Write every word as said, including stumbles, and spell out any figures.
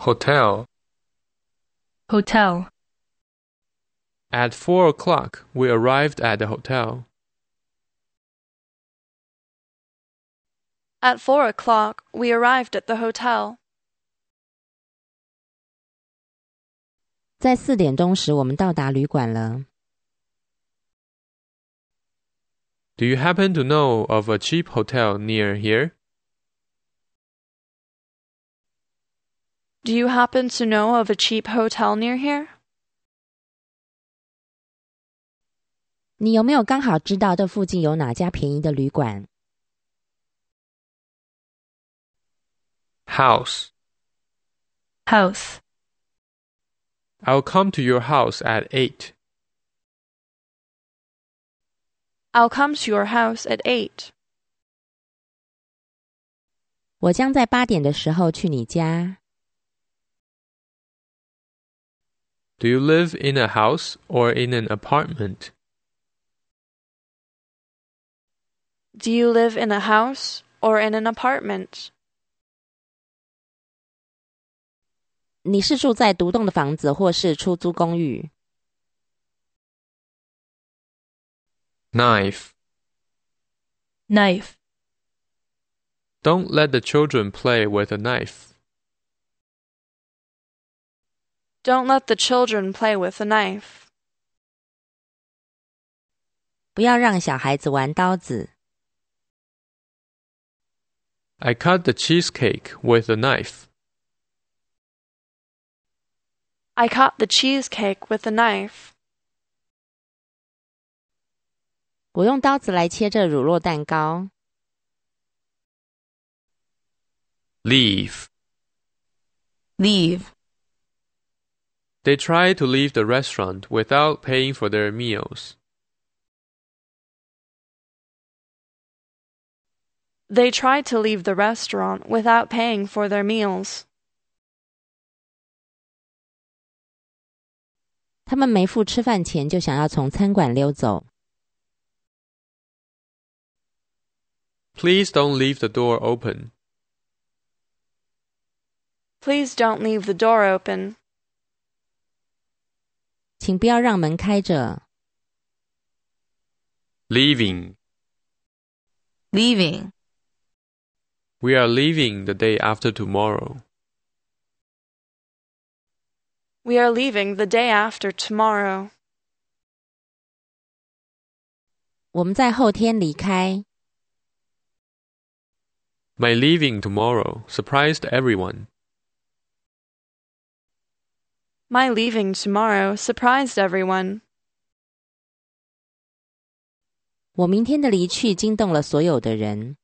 Hotel. Hotel. At four o'clock, we arrived at the hotel. At four o'clock, we arrived at the hotel. 在四点钟时，我们到达旅馆了。 Do you happen to know of a cheap hotel near here? Do you happen to know of a cheap hotel near here? 你有没有刚好知道这附近有哪家便宜的旅馆？ House. House. I'll come to your house at eight. I'll come to your house at eight. 我将在八点的时候去你家。 Do you live in a house or in an apartment? Do you live in a house or in an apartment? 你是住在独栋的房子或是出租公寓？ Knife. Knife. Don't let the children play with a knife. Don't let the children play with a knife. 不要让小孩子玩刀子。 I cut the cheesecake with a knife. I cut the cheesecake with a knife. 我用刀子来切这乳酪蛋糕。 Leave. Leave. They try to leave the restaurant without paying for their meals. They tried to leave the restaurant without paying for their meals. 他们没付吃饭钱就想要从餐馆溜走。 Please don't leave the door open. Please don't leave the door open. 请不要让门开着。 Leaving. Leaving. We are leaving the day after tomorrow. We are leaving the day after tomorrow. 我们在后天离开。 My leaving tomorrow surprised everyone. My leaving tomorrow surprised everyone. 我明天的离去惊动了所有的人。